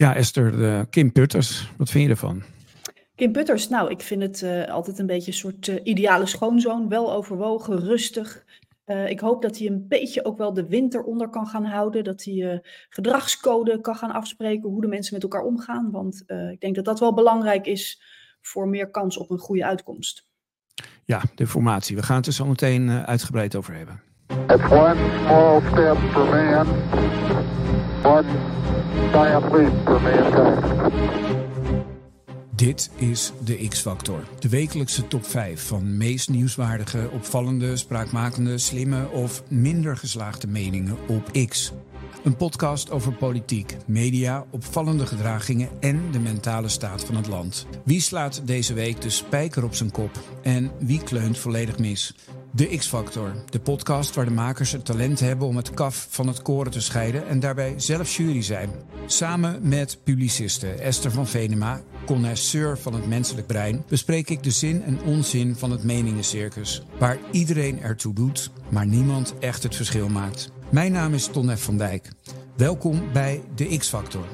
Ja, Esther, Kim Putters, wat vind je ervan? Kim Putters, nou, ik vind het altijd een beetje een soort ideale schoonzoon. Wel overwogen, rustig. Ik hoop dat hij een beetje ook wel de wind eronder kan gaan houden. Dat hij gedragscode kan gaan afspreken, hoe de mensen met elkaar omgaan. Want ik denk dat dat wel belangrijk is voor meer kans op een goede uitkomst. Ja, de formatie. We gaan het er zo meteen uitgebreid over hebben. It's one small step for man, one giant leap for mankind. Dit is de X-Factor. De wekelijkse top 5 van meest nieuwswaardige, opvallende, spraakmakende, slimme of minder geslaagde meningen op X. Een podcast over politiek, media, opvallende gedragingen en de mentale staat van het land. Wie slaat deze week de spijker op zijn kop en wie kleunt volledig mis? De X-Factor, de podcast waar de makers het talent hebben om het kaf van het koren te scheiden en daarbij zelf jury zijn. Samen met publiciste Esther van Venema, connoisseur van het menselijk brein, bespreek ik de zin en onzin van het meningencircus, waar iedereen ertoe doet, maar niemand echt het verschil maakt. Mijn naam is Ton F. van Dijk. Welkom bij de X-Factor.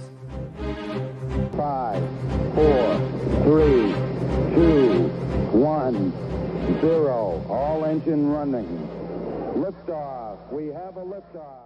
5, 4, 3, 2, 1, 0. All engine running. Liftoff. We have a liftoff.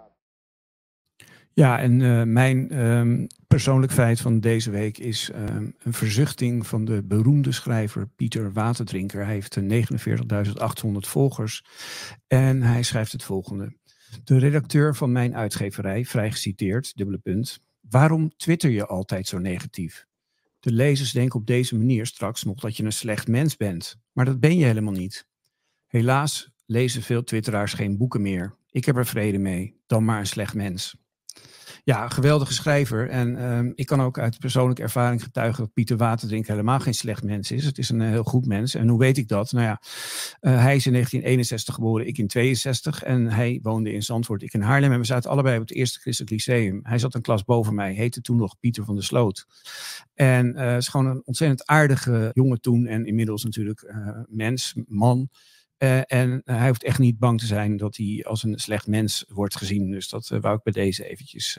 Ja, en mijn persoonlijk feit van deze week is een verzuchting van de beroemde schrijver Pieter Waterdrinker. Hij heeft 49.800 volgers en hij schrijft het volgende. De redacteur van mijn uitgeverij, vrij geciteerd, : waarom twitter je altijd zo negatief? De lezers denken op deze manier straks nog dat je een slecht mens bent. Maar dat ben je helemaal niet. Helaas lezen veel twitteraars geen boeken meer. Ik heb er vrede mee, dan maar een slecht mens. Ja, een geweldige schrijver. En ik kan ook uit persoonlijke ervaring getuigen dat Pieter Waterdrinker helemaal geen slecht mens is. Het is een heel goed mens. En hoe weet ik dat? Nou ja, hij is in 1961 geboren, ik in 62. En hij woonde in Zandvoort, ik in Haarlem. En we zaten allebei op het Eerste Christelijk Lyceum. Hij zat een klas boven mij, heette toen nog Pieter van der Sloot. En is gewoon een ontzettend aardige jongen toen. En inmiddels natuurlijk mens, man. En hij hoeft echt niet bang te zijn dat hij als een slecht mens wordt gezien. Dus dat wou ik bij deze eventjes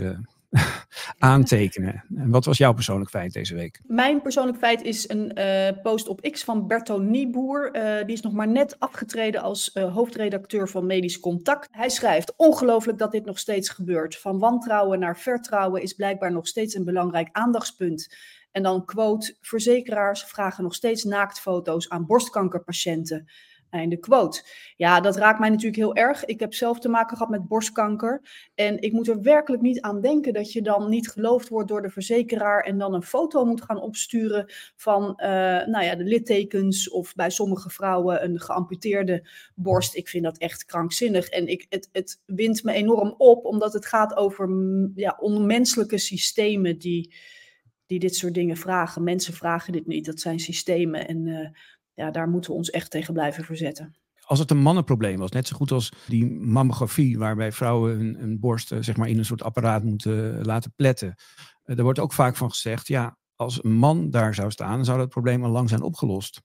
aantekenen. En wat was jouw persoonlijk feit deze week? Mijn persoonlijk feit is een post op X van Berto Nieboer. Die is nog maar net afgetreden als hoofdredacteur van Medisch Contact. Hij schrijft: ongelooflijk dat dit nog steeds gebeurt. Van wantrouwen naar vertrouwen is blijkbaar nog steeds een belangrijk aandachtspunt. En dan quote: verzekeraars vragen nog steeds naaktfoto's aan borstkankerpatiënten. Einde quote. Ja, dat raakt mij natuurlijk heel erg. Ik heb zelf te maken gehad met borstkanker. En ik moet er werkelijk niet aan denken dat je dan niet geloofd wordt door de verzekeraar en dan een foto moet gaan opsturen van de littekens of bij sommige vrouwen een geamputeerde borst. Ik vind dat echt krankzinnig. En het wint me enorm op, omdat het gaat over onmenselijke systemen die dit soort dingen vragen. Mensen vragen dit niet, dat zijn systemen en daar moeten we ons echt tegen blijven verzetten. Als het een mannenprobleem was, net zo goed als die mammografie, waarbij vrouwen hun borst zeg maar in een soort apparaat moeten laten pletten. Er wordt ook vaak van gezegd, ja, als een man daar zou staan, dan zou dat probleem al lang zijn opgelost.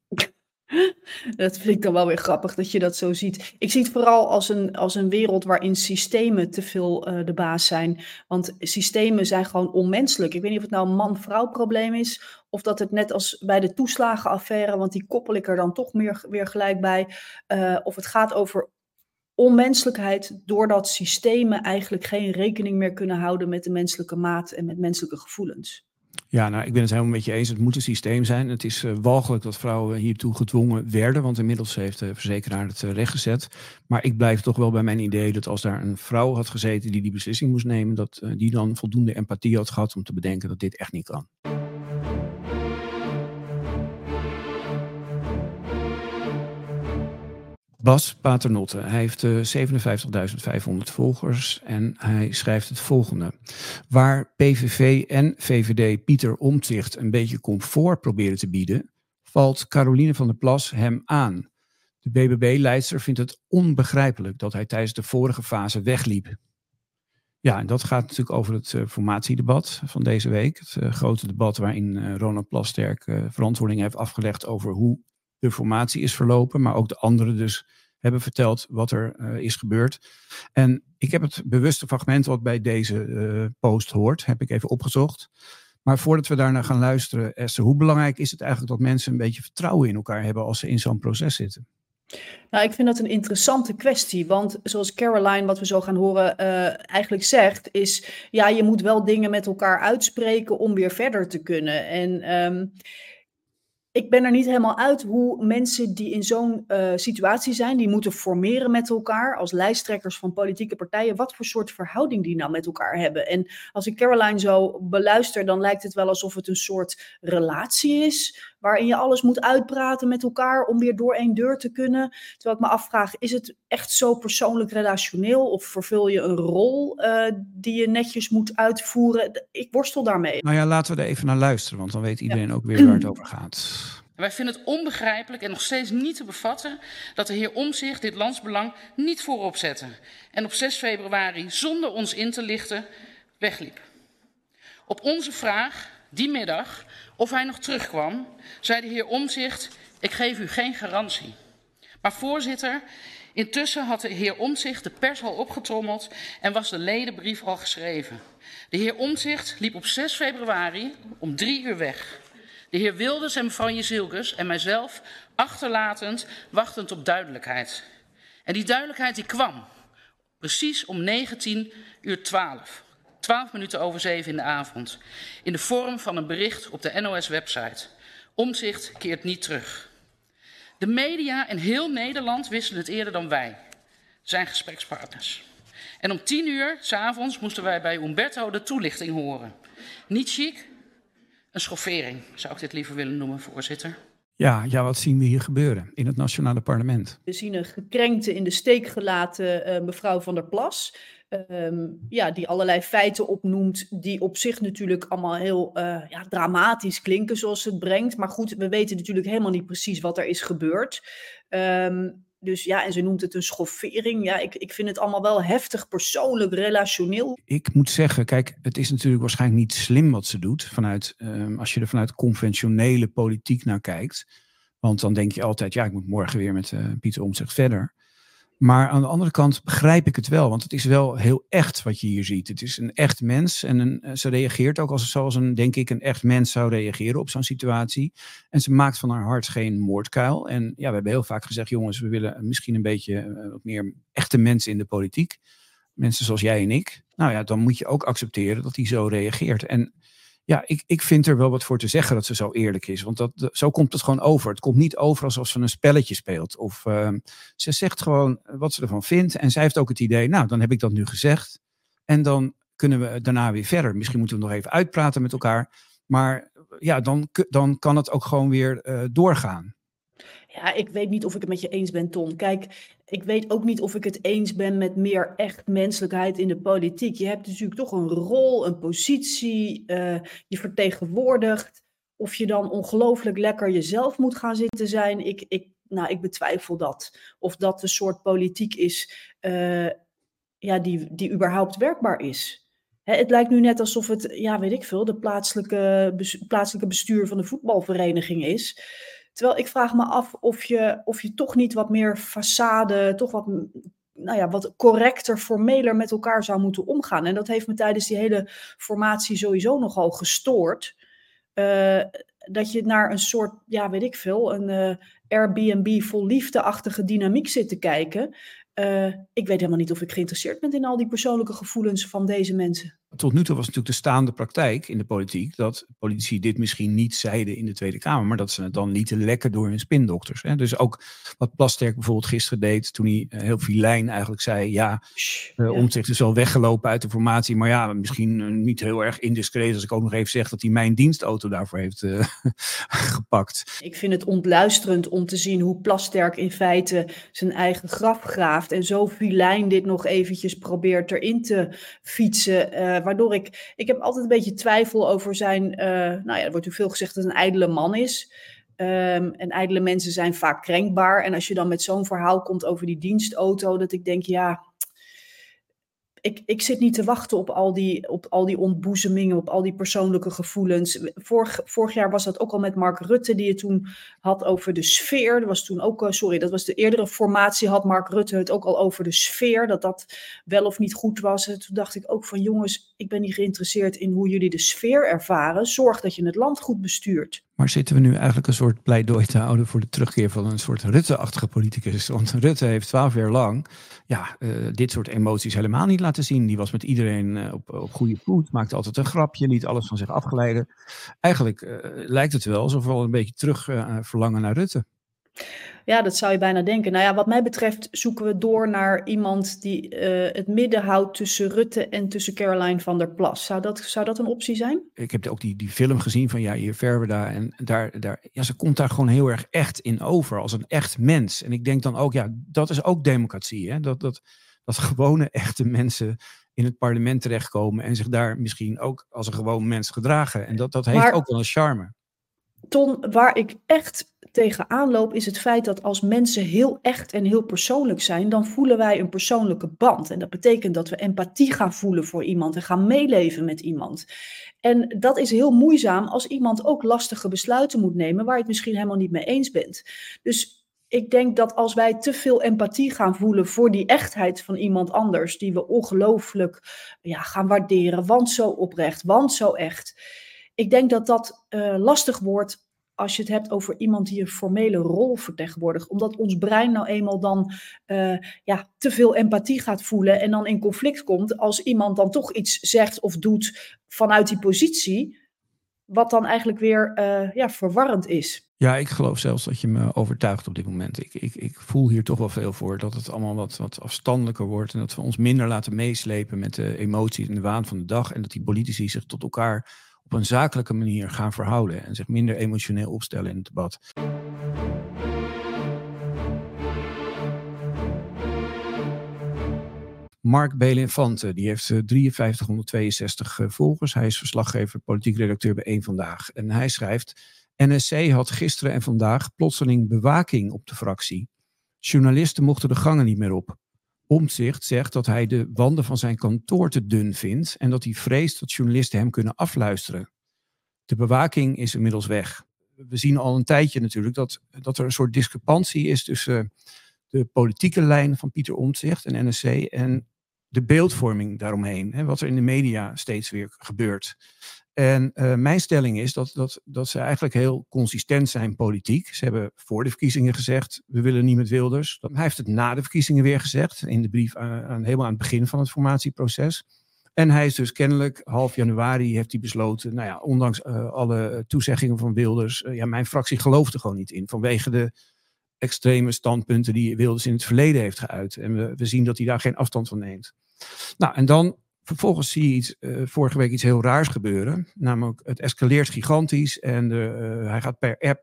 Dat vind ik dan wel weer grappig dat je dat zo ziet. Ik zie het vooral als een wereld waarin systemen te veel de baas zijn. Want systemen zijn gewoon onmenselijk. Ik weet niet of het nou een man-vrouw probleem is, of dat het net als bij de toeslagenaffaire, want die koppel ik er dan toch weer gelijk bij, of het gaat over onmenselijkheid doordat systemen eigenlijk geen rekening meer kunnen houden met de menselijke maat en met menselijke gevoelens. Ja, nou, ik ben het helemaal met je eens. Het moet een systeem zijn. Het is walgelijk dat vrouwen hiertoe gedwongen werden, want inmiddels heeft de verzekeraar het rechtgezet. Maar ik blijf toch wel bij mijn idee dat als daar een vrouw had gezeten die beslissing moest nemen, dat die dan voldoende empathie had gehad om te bedenken dat dit echt niet kan. Bas Paternotte, hij heeft 57.500 volgers en hij schrijft het volgende. Waar PVV en VVD Pieter Omtzigt een beetje comfort proberen te bieden, valt Caroline van der Plas hem aan. De BBB-leidster vindt het onbegrijpelijk dat hij tijdens de vorige fase wegliep. Ja, en dat gaat natuurlijk over het formatiedebat van deze week. Het grote debat waarin Ronald Plasterk verantwoording heeft afgelegd over hoe de formatie is verlopen, maar ook de anderen dus hebben verteld wat er is gebeurd. En ik heb het bewuste fragment wat bij deze post hoort, heb ik even opgezocht. Maar voordat we daarnaar gaan luisteren, Esther, hoe belangrijk is het eigenlijk dat mensen een beetje vertrouwen in elkaar hebben als ze in zo'n proces zitten? Nou, ik vind dat een interessante kwestie, want zoals Caroline, wat we zo gaan horen, eigenlijk zegt, is ja, je moet wel dingen met elkaar uitspreken om weer verder te kunnen. En ik ben er niet helemaal uit hoe mensen die in zo'n situatie zijn, die moeten formeren met elkaar als lijsttrekkers van politieke partijen, wat voor soort verhouding die nou met elkaar hebben. En als ik Caroline zo beluister, dan lijkt het wel alsof het een soort relatie is, waarin je alles moet uitpraten met elkaar om weer door één deur te kunnen. Terwijl ik me afvraag, is het echt zo persoonlijk relationeel of vervul je een rol die je netjes moet uitvoeren? Ik worstel daarmee. Nou ja, laten we er even naar luisteren, want dan weet iedereen ook weer waar het over gaat. Wij vinden het onbegrijpelijk en nog steeds niet te bevatten dat de heer Omtzigt dit landsbelang niet voorop zette en op 6 februari zonder ons in te lichten wegliep. Op onze vraag die middag of hij nog terugkwam, zei de heer Omtzigt: ik geef u geen garantie. Maar voorzitter, intussen had de heer Omtzigt de pers al opgetrommeld en was de ledenbrief al geschreven. De heer Omtzigt liep op 6 februari om 3 uur weg. De heer Wilders en mevrouw Jezielkes en mijzelf achterlatend, wachtend op duidelijkheid. En die duidelijkheid die kwam precies om 19:12. 12 minuten over 7 in de avond. In de vorm van een bericht op de NOS-website. Omtzigt keert niet terug. De media in heel Nederland wisten het eerder dan wij. Zijn gesprekspartners. En om 10 uur 's avonds moesten wij bij Umberto de toelichting horen. Niet chic, een schoffering zou ik dit liever willen noemen, voorzitter. Ja, wat zien we hier gebeuren in het nationale parlement? We zien een gekrenkte, in de steek gelaten mevrouw Van der Plas. Die allerlei feiten opnoemt die op zich natuurlijk allemaal heel dramatisch klinken zoals ze het brengt. Maar goed, we weten natuurlijk helemaal niet precies wat er is gebeurd. Dus ja, en ze noemt het een schoffering. Ja, ik vind het allemaal wel heftig, persoonlijk, relationeel. Ik moet zeggen, kijk, het is natuurlijk waarschijnlijk niet slim wat ze doet. Als je er vanuit conventionele politiek naar kijkt. Want dan denk je altijd, ja, ik moet morgen weer met Pieter Omtzigt verder. Maar aan de andere kant begrijp ik het wel. Want het is wel heel echt wat je hier ziet. Het is een echt mens. En ze reageert ook zoals een echt mens zou reageren op zo'n situatie. En ze maakt van haar hart geen moordkuil. En ja, we hebben heel vaak gezegd, jongens, we willen misschien een beetje wat meer echte mensen in de politiek. Mensen zoals jij en ik. Nou ja, dan moet je ook accepteren dat hij zo reageert. En ja, ik vind er wel wat voor te zeggen dat ze zo eerlijk is. Want zo komt het gewoon over. Het komt niet over alsof ze een spelletje speelt. Of ze zegt gewoon wat ze ervan vindt. En zij heeft ook het idee, nou, dan heb ik dat nu gezegd. En dan kunnen we daarna weer verder. Misschien moeten we nog even uitpraten met elkaar. Maar ja, dan kan het ook gewoon weer doorgaan. Ja, ik weet niet of ik het met je eens ben, Ton. Kijk, ik weet ook niet of ik het eens ben met meer echt menselijkheid in de politiek. Je hebt natuurlijk toch een rol, een positie, je vertegenwoordigt. Of je dan ongelooflijk lekker jezelf moet gaan zitten zijn, ik betwijfel dat. Of dat de soort politiek is die überhaupt werkbaar is. Het lijkt nu net alsof het, weet ik veel, de plaatselijke bestuur van de voetbalvereniging is. Terwijl ik vraag me af of je toch niet wat meer façade, toch wat correcter, formeler met elkaar zou moeten omgaan. En dat heeft me tijdens die hele formatie sowieso nogal gestoord. Dat je naar een soort, een Airbnb vol liefde-achtige dynamiek zit te kijken. Ik weet helemaal niet of ik geïnteresseerd ben in al die persoonlijke gevoelens van deze mensen. Tot nu toe was natuurlijk de staande praktijk in de politiek dat politici dit misschien niet zeiden in de Tweede Kamer, maar dat ze het dan lieten lekken door hun spindokters. Hè? Dus ook wat Plasterk bijvoorbeeld gisteren deed toen hij heel filijn eigenlijk zei, Omtzigt is wel weggelopen uit de formatie, maar ja, misschien niet heel erg indiscreet als ik ook nog even zeg dat hij mijn dienstauto daarvoor heeft gepakt. Ik vind het ontluisterend om te zien hoe Plasterk in feite zijn eigen graf graaft en zo filijn dit nog eventjes probeert erin te fietsen. Waardoor ik heb altijd een beetje twijfel over zijn, er wordt natuurlijk veel gezegd dat het een ijdele man is. En ijdele mensen zijn vaak krenkbaar. En als je dan met zo'n verhaal komt over die dienstauto, dat ik denk, ik zit niet te wachten op al die ontboezemingen, op al die persoonlijke gevoelens. Vorig jaar was dat ook al met Mark Rutte, die het toen had over de sfeer. Dat was toen ook, dat was de eerdere formatie, had Mark Rutte het ook al over de sfeer, dat wel of niet goed was. En toen dacht ik ook van jongens, ik ben niet geïnteresseerd in hoe jullie de sfeer ervaren. Zorg dat je het land goed bestuurt. Maar zitten we nu eigenlijk een soort pleidooi te houden voor de terugkeer van een soort Rutte-achtige politicus? Want Rutte heeft 12 jaar lang dit soort emoties helemaal niet laten zien. Die was met iedereen op goede voet, maakte altijd een grapje, liet alles van zich afglijden. Eigenlijk lijkt het wel alsof we al een beetje terug verlangen naar Rutte. Ja, dat zou je bijna denken. Nou ja, wat mij betreft zoeken we door naar iemand die het midden houdt tussen Rutte en tussen Caroline van der Plas. Zou dat een optie zijn? Ik heb ook die film gezien van Jair Verwerda. En ze komt daar gewoon heel erg echt in over, als een echt mens. En ik denk dan ook, dat is ook democratie. Hè? Dat gewone echte mensen in het parlement terechtkomen en zich daar misschien ook als een gewoon mens gedragen. En dat heeft ook wel een charme. Ton, waar ik echt tegenaan loop is het feit dat als mensen heel echt en heel persoonlijk zijn, dan voelen wij een persoonlijke band. En dat betekent dat we empathie gaan voelen voor iemand en gaan meeleven met iemand. En dat is heel moeizaam als iemand ook lastige besluiten moet nemen waar je het misschien helemaal niet mee eens bent. Dus ik denk dat als wij te veel empathie gaan voelen voor die echtheid van iemand anders, die we ongelooflijk gaan waarderen, want zo oprecht, want zo echt. Ik denk dat dat lastig wordt als je het hebt over iemand die een formele rol vertegenwoordigt. Omdat ons brein nou eenmaal dan te veel empathie gaat voelen en dan in conflict komt als iemand dan toch iets zegt of doet vanuit die positie, wat dan eigenlijk weer verwarrend is. Ja, ik geloof zelfs dat je me overtuigt op dit moment. Ik voel hier toch wel veel voor dat het allemaal wat afstandelijker wordt en dat we ons minder laten meeslepen met de emoties en de waan van de dag en dat die politici zich tot elkaar op een zakelijke manier gaan verhouden en zich minder emotioneel opstellen in het debat. Mark Belinfante, die heeft 5362 volgers. Hij is verslaggever, politiek redacteur bij Eén Vandaag. En hij schrijft: NSC had gisteren en vandaag plotseling bewaking op de fractie. Journalisten mochten de gangen niet meer op. Omtzigt zegt dat hij de wanden van zijn kantoor te dun vindt en dat hij vreest dat journalisten hem kunnen afluisteren. De bewaking is inmiddels weg. We zien al een tijdje natuurlijk dat er een soort discrepantie is tussen de politieke lijn van Pieter Omtzigt en NSC en de beeldvorming daaromheen. Hè, wat er in de media steeds weer gebeurt. En mijn stelling is dat ze eigenlijk heel consistent zijn politiek. Ze hebben voor de verkiezingen gezegd, we willen niet met Wilders. Hij heeft het na de verkiezingen weer gezegd, in de brief helemaal aan het begin van het formatieproces. En hij is dus kennelijk, half januari heeft hij besloten, ondanks alle toezeggingen van Wilders, mijn fractie gelooft er gewoon niet in. Vanwege de extreme standpunten die Wilders in het verleden heeft geuit. En we zien dat hij daar geen afstand van neemt. Nou, en dan vervolgens zie je vorige week iets heel raars gebeuren. Namelijk, het escaleert gigantisch. En hij gaat per app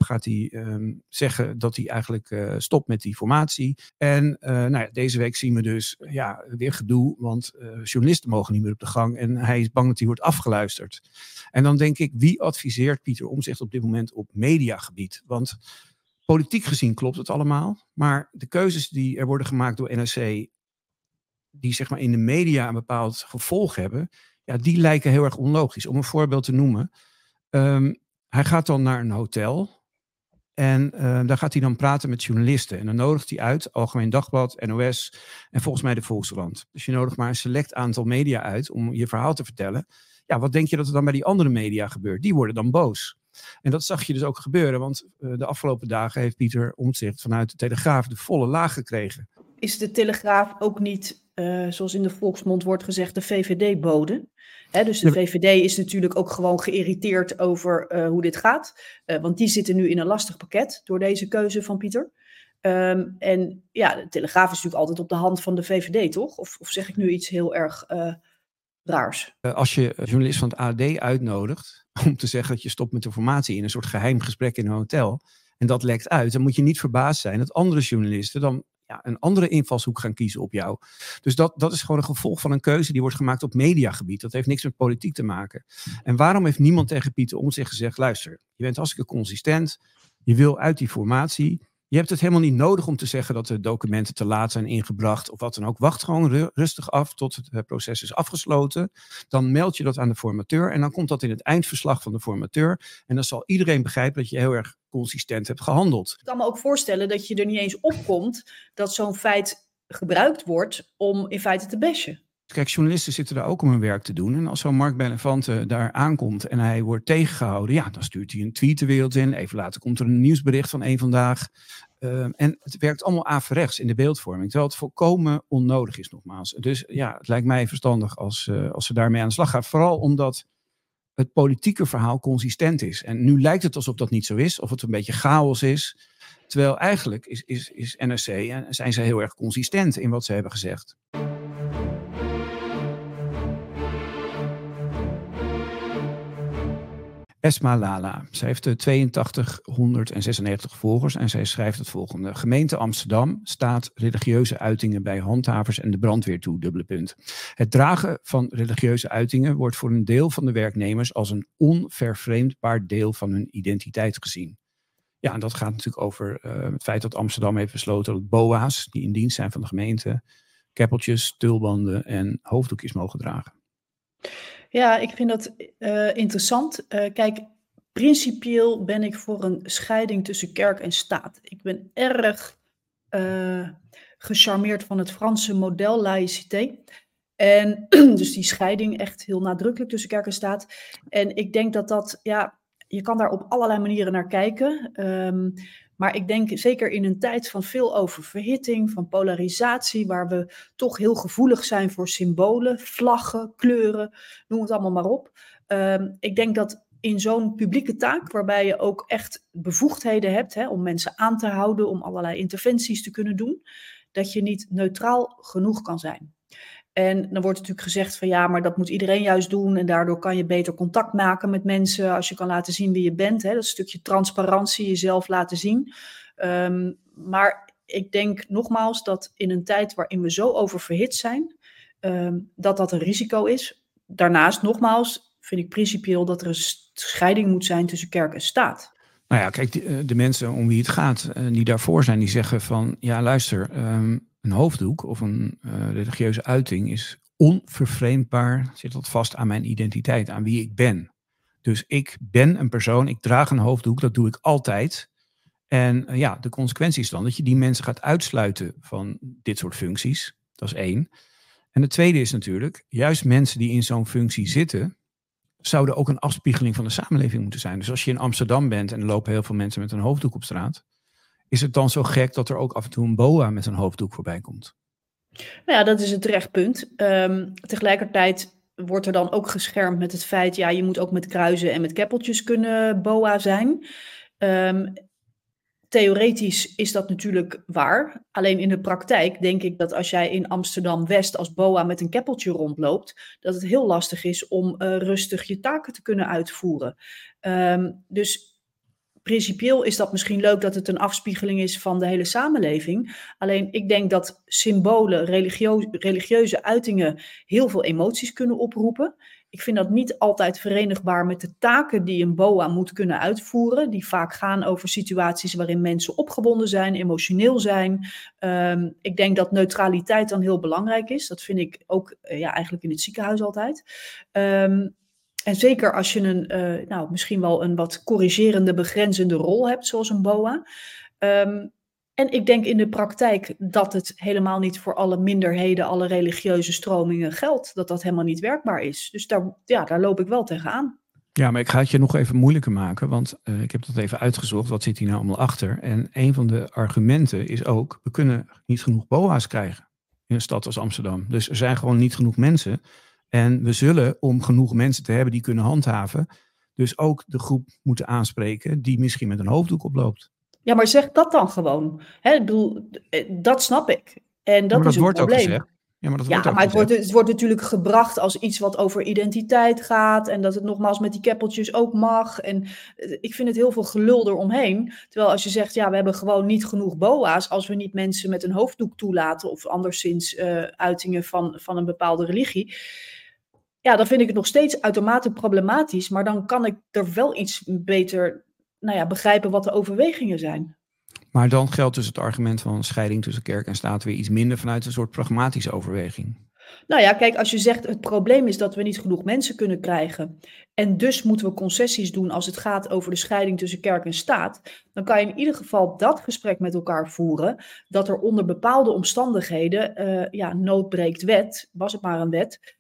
zeggen dat hij eigenlijk stopt met die formatie. En deze week zien we dus weer gedoe. Want journalisten mogen niet meer op de gang. En hij is bang dat hij wordt afgeluisterd. En dan denk ik, wie adviseert Pieter Omtzigt op dit moment op mediagebied? Want politiek gezien klopt het allemaal. Maar de keuzes die er worden gemaakt door NRC, die zeg maar in de media een bepaald gevolg hebben, die lijken heel erg onlogisch. Om een voorbeeld te noemen. Hij gaat dan naar een hotel en daar gaat hij dan praten met journalisten. En dan nodigt hij uit Algemeen Dagblad, NOS en volgens mij de Volkskrant. Dus je nodigt maar een select aantal media uit om je verhaal te vertellen. Ja, wat denk je dat er dan bij die andere media gebeurt? Die worden dan boos. En dat zag je dus ook gebeuren, want de afgelopen dagen heeft Pieter Omtzigt vanuit de Telegraaf de volle laag gekregen. Is de Telegraaf ook niet, zoals in de volksmond wordt gezegd, de VVD-bode? Dus de VVD is natuurlijk ook gewoon geïrriteerd over hoe dit gaat. Want die zitten nu in een lastig pakket door deze keuze van Pieter. En de Telegraaf is natuurlijk altijd op de hand van de VVD, toch? Of zeg ik nu iets heel erg raars? Als je een journalist van het AD uitnodigt om te zeggen dat je stopt met de formatie in een soort geheim gesprek in een hotel, en dat lekt uit, dan moet je niet verbaasd zijn dat andere journalisten dan een andere invalshoek gaan kiezen op jou. Dus dat is gewoon een gevolg van een keuze die wordt gemaakt op mediagebied. Dat heeft niks met politiek te maken. En waarom heeft niemand tegen Pieter Omtzigt gezegd, luister, je bent hartstikke consistent, je wil uit die formatie, Je hebt het helemaal niet nodig om te zeggen dat de documenten te laat zijn ingebracht of wat dan ook. Wacht gewoon rustig af tot het proces is afgesloten. Dan meld je dat aan de formateur en dan komt dat in het eindverslag van de formateur. En dan zal iedereen begrijpen dat je heel erg consistent hebt gehandeld. Ik kan me ook voorstellen dat je er niet eens op komt dat zo'n feit gebruikt wordt om in feite te bashen. Kijk, journalisten zitten daar ook om hun werk te doen. En als zo'n Mark Bellinfante daar aankomt en hij wordt tegengehouden, ja, dan stuurt hij een tweet de wereld in. Even later komt er een nieuwsbericht van Eén Vandaag. En het werkt allemaal averechts in de beeldvorming, terwijl het volkomen onnodig is, nogmaals. Dus ja, het lijkt mij verstandig als ze daarmee aan de slag gaan. Vooral omdat het politieke verhaal consistent is. En nu lijkt het alsof dat niet zo is, of het een beetje chaos is. Terwijl eigenlijk is NRC en zijn ze heel erg consistent in wat ze hebben gezegd. Esma Lala. Zij heeft 8296 volgers en zij schrijft het volgende. Gemeente Amsterdam staat religieuze uitingen bij handhavers en de brandweer toe, : Het dragen van religieuze uitingen wordt voor een deel van de werknemers als een onvervreemdbaar deel van hun identiteit gezien. Ja, en dat gaat natuurlijk over het feit dat Amsterdam heeft besloten dat boa's, die in dienst zijn van de gemeente, keppeltjes, tulbanden en hoofddoekjes mogen dragen. Ja, ik vind dat interessant. Kijk, principieel ben ik voor een scheiding tussen kerk en staat. Ik ben erg gecharmeerd van het Franse model laïcité. En dus die scheiding echt heel nadrukkelijk tussen kerk en staat. En ik denk dat ja, je kan daar op allerlei manieren naar kijken. Maar ik denk zeker in een tijd van veel oververhitting, van polarisatie, waar we toch heel gevoelig zijn voor symbolen, vlaggen, kleuren, noem het allemaal maar op. Ik denk dat in zo'n publieke taak, waarbij je ook echt bevoegdheden hebt om mensen aan te houden, om allerlei interventies te kunnen doen, dat je niet neutraal genoeg kan zijn. En dan wordt natuurlijk gezegd van ja, maar dat moet iedereen juist doen en daardoor kan je beter contact maken met mensen als je kan laten zien wie je bent. Dat stukje transparantie, jezelf laten zien. Maar ik denk nogmaals dat in een tijd waarin we zo oververhit zijn, dat een risico is. Daarnaast nogmaals vind ik principieel dat er een scheiding moet zijn tussen kerk en staat. Nou ja, kijk, de mensen om wie het gaat, die daarvoor zijn, die zeggen van ja luister, een hoofddoek of een religieuze uiting is onvervreemdbaar, zit dat vast aan mijn identiteit, aan wie ik ben. Dus ik ben een persoon, ik draag een hoofddoek, dat doe ik altijd. En ja, de consequentie is dan dat je die mensen gaat uitsluiten van dit soort functies. Dat is 1. En de tweede is natuurlijk, juist mensen die in zo'n functie zitten, zouden ook een afspiegeling van de samenleving moeten zijn. Dus als je in Amsterdam bent en er lopen heel veel mensen met een hoofddoek op straat, is het dan zo gek dat er ook af en toe een boa met een hoofddoek voorbij komt? Nou ja, dat is een terecht punt. Tegelijkertijd wordt er dan ook geschermd met het feit, ja, je moet ook met kruisen en met keppeltjes kunnen boa zijn. Theoretisch is dat natuurlijk waar. Alleen in de praktijk denk ik dat als jij in Amsterdam-West als boa met een keppeltje rondloopt, dat het heel lastig is om rustig je taken te kunnen uitvoeren. Dus principieel is dat misschien leuk dat het een afspiegeling is van de hele samenleving. Alleen ik denk dat symbolen, religieuze uitingen heel veel emoties kunnen oproepen. Ik vind dat niet altijd verenigbaar met de taken die een boa moet kunnen uitvoeren. Die vaak gaan over situaties waarin mensen opgewonden zijn, emotioneel zijn. Ik denk dat neutraliteit dan heel belangrijk is. Dat vind ik ook eigenlijk in het ziekenhuis altijd. En zeker als je misschien wel een wat corrigerende, begrenzende rol hebt, zoals een boa. En ik denk in de praktijk dat het helemaal niet voor alle minderheden, alle religieuze stromingen geldt. Dat helemaal niet werkbaar is. Dus daar loop ik wel tegenaan. Ja, maar ik ga het je nog even moeilijker maken, want ik heb dat even uitgezocht. Wat zit hier nou allemaal achter? En een van de argumenten is ook, we kunnen niet genoeg boa's krijgen in een stad als Amsterdam. Dus er zijn gewoon niet genoeg mensen. En we zullen, om genoeg mensen te hebben die kunnen handhaven, dus ook de groep moeten aanspreken die misschien met een hoofddoek oploopt. Ja, maar zeg dat dan gewoon. Ik bedoel, dat snap ik. En dat is een probleem. Het wordt natuurlijk gebracht als iets wat over identiteit gaat en dat het nogmaals met die keppeltjes ook mag. En ik vind het heel veel gelul eromheen. Terwijl als je zegt, ja, we hebben gewoon niet genoeg boa's als we niet mensen met een hoofddoek toelaten of anderszins uitingen van een bepaalde religie. Ja, dan vind ik het nog steeds uitermate problematisch, maar dan kan ik er wel iets beter begrijpen wat de overwegingen zijn. Maar dan geldt dus het argument van scheiding tussen kerk en staat weer iets minder vanuit een soort pragmatische overweging. Nou ja, kijk, als je zegt het probleem is dat we niet genoeg mensen kunnen krijgen en dus moeten we concessies doen als het gaat over de scheiding tussen kerk en staat, dan kan je in ieder geval dat gesprek met elkaar voeren, dat er onder bepaalde omstandigheden, nood breekt wet, was het maar een wet,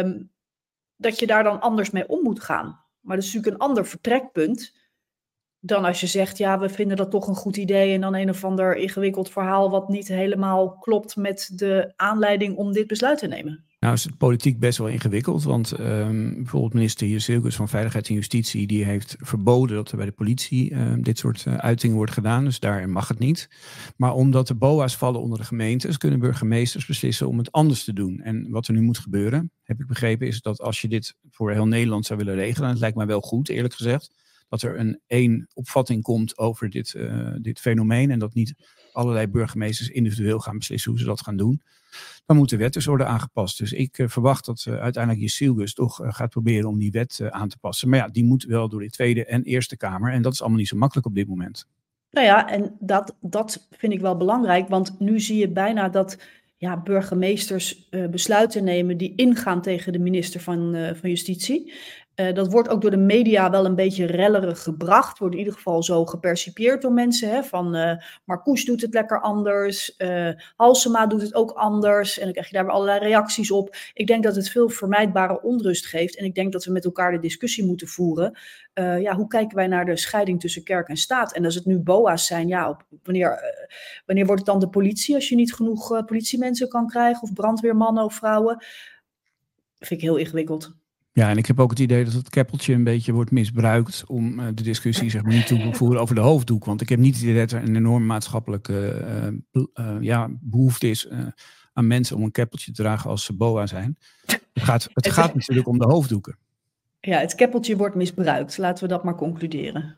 dat je daar dan anders mee om moet gaan. Maar dat is natuurlijk een ander vertrekpunt dan als je zegt, ja, we vinden dat toch een goed idee en dan een of ander ingewikkeld verhaal wat niet helemaal klopt met de aanleiding om dit besluit te nemen. Nou is het politiek best wel ingewikkeld, want bijvoorbeeld minister Jezilgus van Veiligheid en Justitie, die heeft verboden dat er bij de politie dit soort uitingen wordt gedaan, dus daar mag het niet. Maar omdat de BOA's vallen onder de gemeentes, kunnen burgemeesters beslissen om het anders te doen. En wat er nu moet gebeuren, heb ik begrepen, is dat als je dit voor heel Nederland zou willen regelen, en het lijkt mij wel goed, eerlijk gezegd, dat er één opvatting komt over dit fenomeen en dat niet allerlei burgemeesters individueel gaan beslissen hoe ze dat gaan doen, dan moet de wet dus worden aangepast. Dus ik verwacht dat uiteindelijk Jezilgus toch gaat proberen om die wet aan te passen. Maar ja, die moet wel door de Tweede en Eerste Kamer en dat is allemaal niet zo makkelijk op dit moment. Nou ja, en dat vind ik wel belangrijk, want nu zie je bijna dat burgemeesters besluiten nemen die ingaan tegen de minister van Justitie. Dat wordt ook door de media wel een beetje rellerig gebracht. Wordt in ieder geval zo gepercipieerd door mensen. Hè, van Marcouch doet het lekker anders. Halsema doet het ook anders. En dan krijg je daar weer allerlei reacties op. Ik denk dat het veel vermijdbare onrust geeft. En ik denk dat we met elkaar de discussie moeten voeren. Hoe kijken wij naar de scheiding tussen kerk en staat? En als het nu BOA's zijn, wanneer wordt het dan de politie? Als je niet genoeg politiemensen kan krijgen. Of brandweermannen of vrouwen. Vind ik heel ingewikkeld. Ja, en ik heb ook het idee dat het keppeltje een beetje wordt misbruikt om de discussie zeg maar niet te voeren over de hoofddoek. Want ik heb niet het idee dat er een enorme maatschappelijke behoefte is aan mensen om een keppeltje te dragen als ze BOA zijn. Het gaat natuurlijk om de hoofddoeken. Ja, het keppeltje wordt misbruikt. Laten we dat maar concluderen.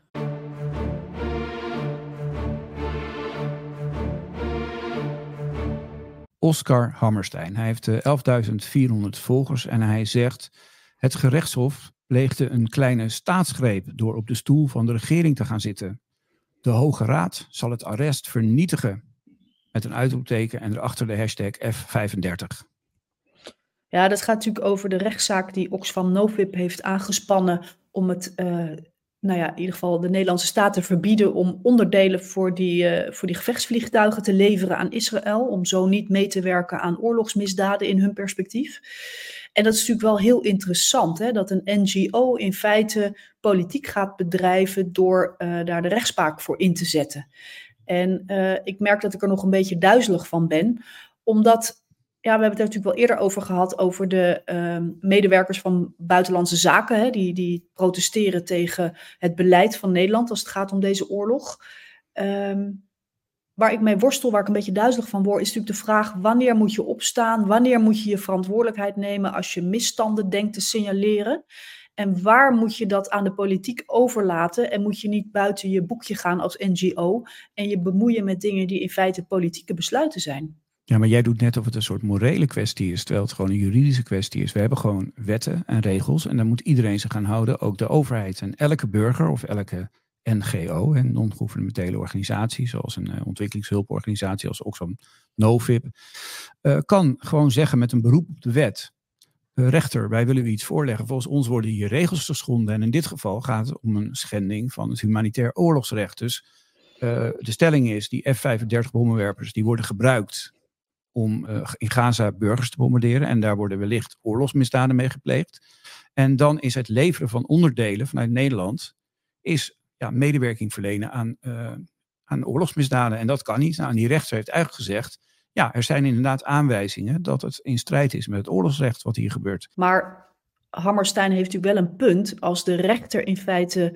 Oscar Hammerstein. Hij heeft 11.400 volgers en hij zegt: het gerechtshof pleegde een kleine staatsgreep door op de stoel van de regering te gaan zitten. De Hoge Raad zal het arrest vernietigen. Met een uitroepteken en erachter de hashtag F35. Ja, dat gaat natuurlijk over de rechtszaak die Oxfam Novib heeft aangespannen om het, in ieder geval de Nederlandse staat te verbieden om onderdelen voor die gevechtsvliegtuigen te leveren aan Israël, om zo niet mee te werken aan oorlogsmisdaden in hun perspectief. En dat is natuurlijk wel heel interessant, hè, dat een NGO in feite politiek gaat bedrijven door daar de rechtspraak voor in te zetten. En ik merk dat ik er nog een beetje duizelig van ben, omdat we hebben het er natuurlijk wel eerder over gehad, over de medewerkers van buitenlandse zaken, hè, die protesteren tegen het beleid van Nederland als het gaat om deze oorlog. Waar ik mee worstel, waar ik een beetje duizelig van word, is natuurlijk de vraag: wanneer moet je opstaan? Wanneer moet je je verantwoordelijkheid nemen als je misstanden denkt te signaleren? En waar moet je dat aan de politiek overlaten? En moet je niet buiten je boekje gaan als NGO en je bemoeien met dingen die in feite politieke besluiten zijn? Ja, maar jij doet net of het een soort morele kwestie is, terwijl het gewoon een juridische kwestie is. We hebben gewoon wetten en regels en daar moet iedereen zich aan houden, ook de overheid. En elke burger of elke NGO, een non-gouvernementele organisatie, zoals een ontwikkelingshulporganisatie als Oxfam Novib, kan gewoon zeggen met een beroep op de wet: rechter, wij willen u iets voorleggen. Volgens ons worden hier regels geschonden. En in dit geval gaat het om een schending van het humanitair oorlogsrecht. Dus de stelling is, die F-35 bommenwerpers, die worden gebruikt om in Gaza burgers te bombarderen. En daar worden wellicht oorlogsmisdaden mee gepleegd. En dan is het leveren van onderdelen vanuit Nederland medewerking verlenen aan oorlogsmisdaden. En dat kan niet. Nou, en die rechter heeft eigenlijk gezegd: ja, er zijn inderdaad aanwijzingen dat het in strijd is met het oorlogsrecht wat hier gebeurt. Maar Hammerstein heeft natuurlijk wel een punt. Als de rechter in feite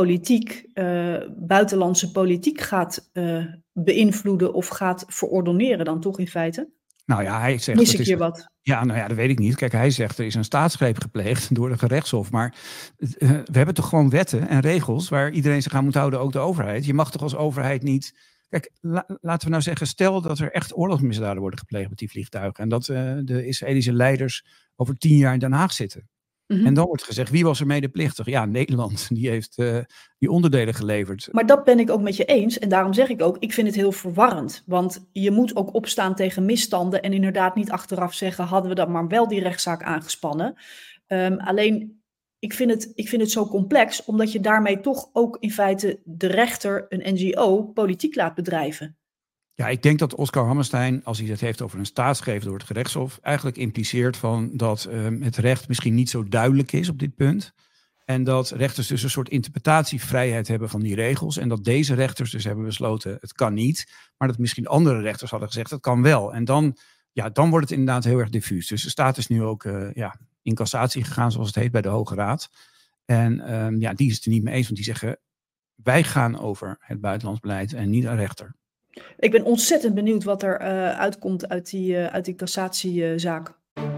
buitenlandse politiek gaat beïnvloeden of gaat verordoneren dan toch in feite? Nou ja, hij zegt... Mis ik hier wat? Ja, nou ja, dat weet ik niet. Kijk, hij zegt er is een staatsgreep gepleegd door het gerechtshof. Maar we hebben toch gewoon wetten en regels waar iedereen zich aan moet houden, ook de overheid. Je mag toch als overheid niet... Kijk, laten we nou zeggen, stel dat er echt oorlogsmisdaden worden gepleegd met die vliegtuigen. En dat de Israëlische leiders over 10 jaar in Den Haag zitten. En dan wordt gezegd, wie was er medeplichtig? Ja, Nederland, die heeft die onderdelen geleverd. Maar dat ben ik ook met je eens. En daarom zeg ik ook, ik vind het heel verwarrend. Want je moet ook opstaan tegen misstanden en inderdaad niet achteraf zeggen, hadden we dan maar wel die rechtszaak aangespannen. Alleen, ik vind het zo complex, omdat je daarmee toch ook in feite de rechter, een NGO, politiek laat bedrijven. Ja, ik denk dat Oscar Hammerstein, als hij het heeft over een staatsgreep door het gerechtshof, eigenlijk impliceert van dat het recht misschien niet zo duidelijk is op dit punt. En dat rechters dus een soort interpretatievrijheid hebben van die regels. En dat deze rechters dus hebben besloten, het kan niet. Maar dat misschien andere rechters hadden gezegd, het kan wel. En dan wordt het inderdaad heel erg diffuus. Dus de staat is nu ook in cassatie gegaan, zoals het heet, bij de Hoge Raad. En die is het er niet mee eens, want die zeggen, wij gaan over het buitenlands beleid en niet een rechter. Ik ben ontzettend benieuwd wat er uitkomt uit die cassatiezaak.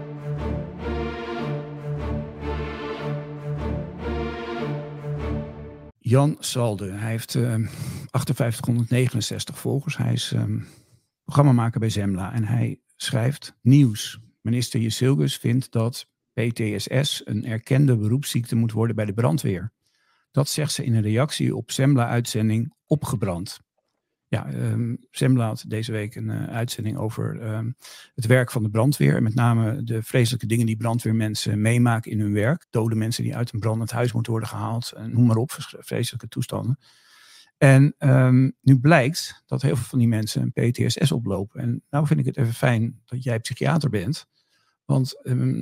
Jan Salde, hij heeft 5869 volgers. Hij is programmamaker bij Zembla en hij schrijft nieuws. Minister Jezilgus vindt dat PTSS een erkende beroepsziekte moet worden bij de brandweer. Dat zegt ze in een reactie op Zembla-uitzending Opgebrand. Ja, Zembla had deze week een uitzending over het werk van de brandweer. En met name de vreselijke dingen die brandweermensen meemaken in hun werk. Dode mensen die uit een brandend huis moeten worden gehaald. Noem maar op, vreselijke toestanden. En nu blijkt dat heel veel van die mensen een PTSS oplopen. En nou vind ik het even fijn dat jij psychiater bent. Want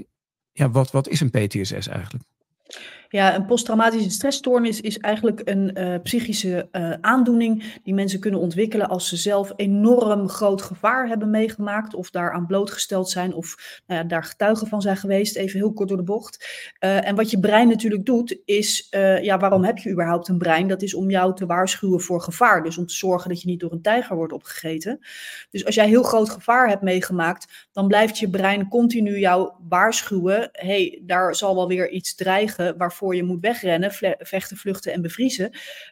wat is een PTSS eigenlijk? Ja, een posttraumatische stressstoornis is eigenlijk een psychische aandoening die mensen kunnen ontwikkelen als ze zelf enorm groot gevaar hebben meegemaakt of daaraan blootgesteld zijn of daar getuigen van zijn geweest, even heel kort door de bocht. En wat je brein natuurlijk doet is, waarom heb je überhaupt een brein? Dat is om jou te waarschuwen voor gevaar, dus om te zorgen dat je niet door een tijger wordt opgegeten. Dus als jij heel groot gevaar hebt meegemaakt, dan blijft je brein continu jou waarschuwen, daar zal wel weer iets dreigen waarvoor je moet wegrennen, vechten, vluchten en bevriezen.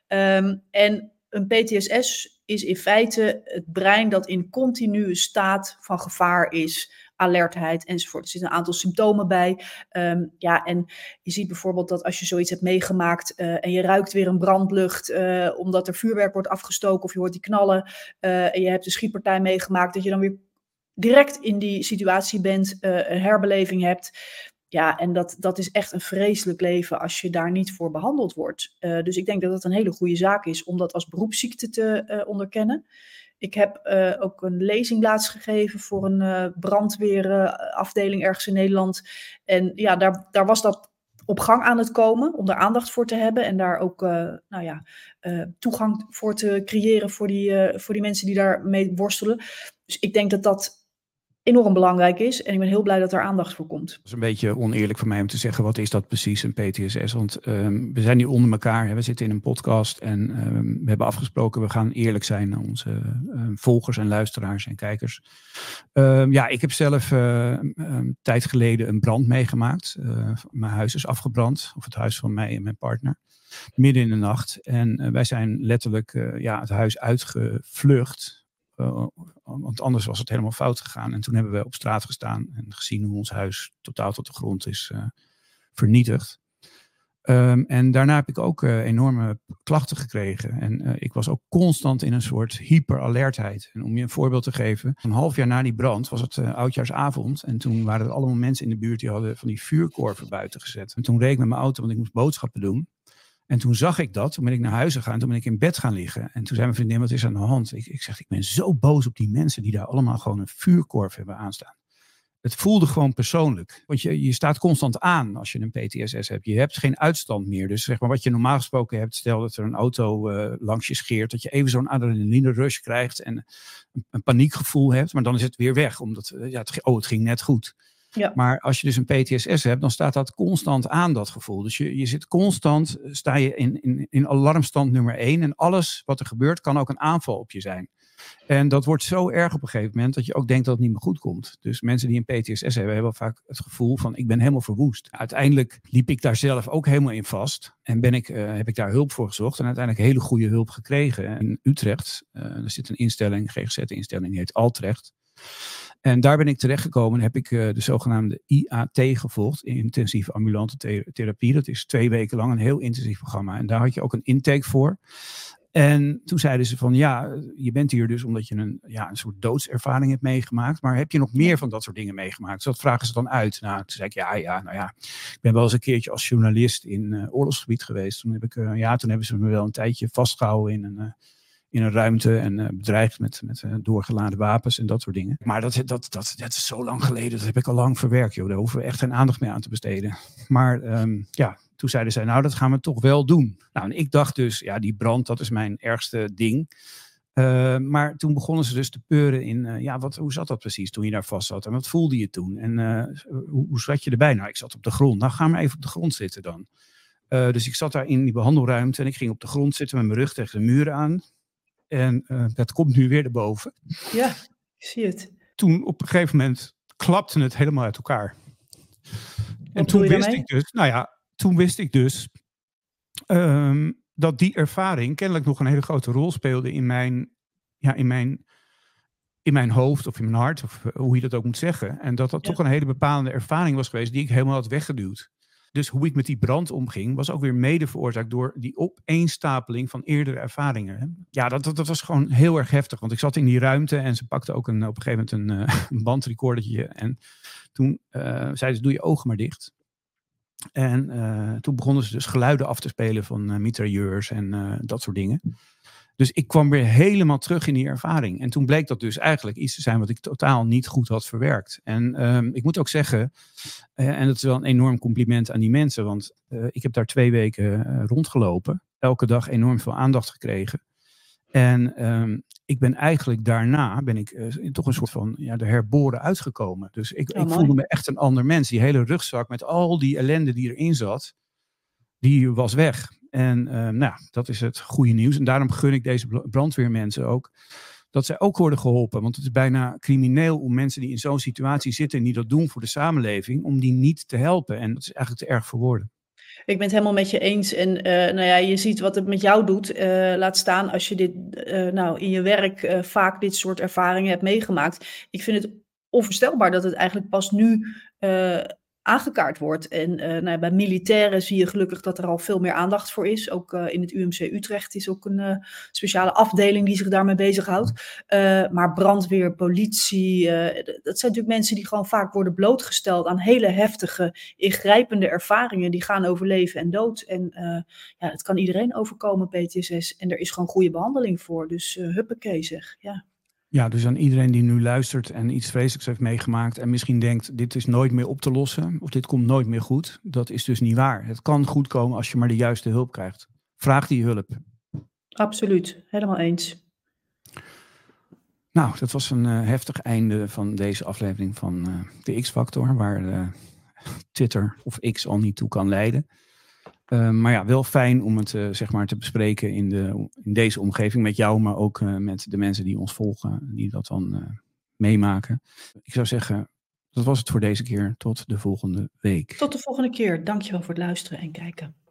En een PTSS is in feite het brein dat in continue staat van gevaar is, alertheid enzovoort. Er zitten een aantal symptomen bij. En je ziet bijvoorbeeld dat als je zoiets hebt meegemaakt en je ruikt weer een brandlucht omdat er vuurwerk wordt afgestoken of je hoort die knallen en je hebt een schietpartij meegemaakt, dat je dan weer direct in die situatie bent, een herbeleving hebt. Ja, en dat is echt een vreselijk leven als je daar niet voor behandeld wordt. Dus ik denk dat het een hele goede zaak is om dat als beroepsziekte te onderkennen. Ik heb ook een lezing laatst gegeven voor een brandweerafdeling ergens in Nederland. En ja, daar was dat op gang aan het komen om daar aandacht voor te hebben. En daar ook toegang voor te creëren voor die mensen die daarmee worstelen. Dus ik denk dat dat enorm belangrijk is. En ik ben heel blij dat er aandacht voor komt. Het is een beetje oneerlijk van mij om te zeggen, wat is dat precies, een PTSS? Want we zijn hier onder elkaar. We zitten in een podcast en we hebben afgesproken, we gaan eerlijk zijn naar onze volgers en luisteraars en kijkers. Ik heb zelf een tijd geleden een brand meegemaakt. Mijn huis is afgebrand, of het huis van mij en mijn partner. Midden in de nacht. En wij zijn letterlijk het huis uitgevlucht. Want anders was het helemaal fout gegaan. En toen hebben we op straat gestaan en gezien hoe ons huis totaal tot de grond is vernietigd. En daarna heb ik ook enorme klachten gekregen. En ik was ook constant in een soort hyperalertheid. En om je een voorbeeld te geven, een half jaar na die brand was het oudjaarsavond. En toen waren er allemaal mensen in de buurt die hadden van die vuurkorven buiten gezet. En toen reed ik met mijn auto, want ik moest boodschappen doen. En toen zag ik dat, toen ben ik naar huis gegaan, toen ben ik in bed gaan liggen. En toen zei mijn vriendin, wat is er aan de hand? Ik zeg, ik ben zo boos op die mensen die daar allemaal gewoon een vuurkorf hebben aanstaan. Het voelde gewoon persoonlijk. Want je staat constant aan als je een PTSS hebt. Je hebt geen uitstand meer. Dus zeg maar wat je normaal gesproken hebt, stel dat er een auto langs je scheert, dat je even zo'n adrenaline rush krijgt en een paniekgevoel hebt. Maar dan is het weer weg, omdat het ging net goed. Ja. Maar als je dus een PTSS hebt, dan staat dat constant aan, dat gevoel. Dus je zit constant, sta je in alarmstand nummer 1. En alles wat er gebeurt, kan ook een aanval op je zijn. En dat wordt zo erg op een gegeven moment dat je ook denkt dat het niet meer goed komt. Dus mensen die een PTSS hebben vaak het gevoel van ik ben helemaal verwoest. Uiteindelijk liep ik daar zelf ook helemaal in vast. En heb ik daar hulp voor gezocht. En uiteindelijk hele goede hulp gekregen. In Utrecht, er zit een instelling, GGZ-instelling, die heet Altrecht. En daar ben ik terechtgekomen en heb ik de zogenaamde IAT gevolgd, intensieve ambulante therapie. Dat is 2 weken lang een heel intensief programma. En daar had je ook een intake voor. En toen zeiden ze van ja, je bent hier dus omdat je een soort doodservaring hebt meegemaakt. Maar heb je nog meer van dat soort dingen meegemaakt? Dus dat vragen ze dan uit. Nou, toen zei ik ik ben wel eens een keertje als journalist in oorlogsgebied geweest. Toen hebben ze me wel een tijdje vastgehouden in een ruimte en bedreigd met doorgeladen wapens en dat soort dingen. Maar dat is zo lang geleden, dat heb ik al lang verwerkt. Joh. Daar hoeven we echt geen aandacht meer aan te besteden. Maar toen zeiden zij, nou dat gaan we toch wel doen. Nou, en ik dacht dus, ja die brand, dat is mijn ergste ding. Maar toen begonnen ze dus te peuren in, hoe zat dat precies toen je daar vast zat? En wat voelde je toen? En hoe zat je erbij? Nou, ik zat op de grond. Nou, ga maar even op de grond zitten dan. Dus ik zat daar in die behandelruimte en ik ging op de grond zitten met mijn rug tegen de muren aan. En dat komt nu weer erboven. Ja, ik zie het. Toen op een gegeven moment klapte het helemaal uit elkaar. En toen wist ik dus dat die ervaring kennelijk nog een hele grote rol speelde in mijn hoofd of in mijn hart, of hoe je dat ook moet zeggen. En dat toch een hele bepalende ervaring was geweest die ik helemaal had weggeduwd. Dus hoe ik met die brand omging, was ook weer mede veroorzaakt door die opeenstapeling van eerdere ervaringen. Ja, dat was gewoon heel erg heftig. Want ik zat in die ruimte en ze pakte ook op een gegeven moment een bandrecordertje. En toen zeiden ze, doe je ogen maar dicht. En toen begonnen ze dus geluiden af te spelen van mitrailleurs en dat soort dingen. Dus ik kwam weer helemaal terug in die ervaring. En toen bleek dat dus eigenlijk iets te zijn wat ik totaal niet goed had verwerkt. En ik moet ook zeggen, en dat is wel een enorm compliment aan die mensen, want ik heb daar 2 weken rondgelopen. Elke dag enorm veel aandacht gekregen. En ik ben eigenlijk daarna toch een soort van er herboren uitgekomen. Dus ik voelde me echt een ander mens. Die hele rugzak met al die ellende die erin zat, die was weg. En dat is het goede nieuws. En daarom gun ik deze brandweermensen ook dat zij ook worden geholpen. Want het is bijna crimineel om mensen die in zo'n situatie zitten en die dat doen voor de samenleving, om die niet te helpen. En dat is eigenlijk te erg voor woorden. Ik ben het helemaal met je eens. En je ziet wat het met jou doet. Laat staan als je dit in je werk vaak dit soort ervaringen hebt meegemaakt. Ik vind het onvoorstelbaar dat het eigenlijk pas nu aangekaart wordt. En bij militairen zie je gelukkig dat er al veel meer aandacht voor is. Ook in het UMC Utrecht is ook een speciale afdeling die zich daarmee bezighoudt. Maar brandweer, politie, dat zijn natuurlijk mensen die gewoon vaak worden blootgesteld aan hele heftige, ingrijpende ervaringen. Die gaan over leven en dood. En het kan iedereen overkomen, PTSS. En er is gewoon goede behandeling voor. Dus huppakee zeg, ja. Ja, dus aan iedereen die nu luistert en iets vreselijks heeft meegemaakt en misschien denkt, dit is nooit meer op te lossen of dit komt nooit meer goed. Dat is dus niet waar. Het kan goed komen als je maar de juiste hulp krijgt. Vraag die hulp. Absoluut, helemaal eens. Nou, dat was een heftig einde van deze aflevering van de X-Factor, waar Twitter of X al niet toe kan leiden. Maar wel fijn om het te bespreken in deze omgeving met jou, maar ook met de mensen die ons volgen, die dat dan meemaken. Ik zou zeggen, dat was het voor deze keer. Tot de volgende week. Tot de volgende keer. Dankjewel voor het luisteren en kijken.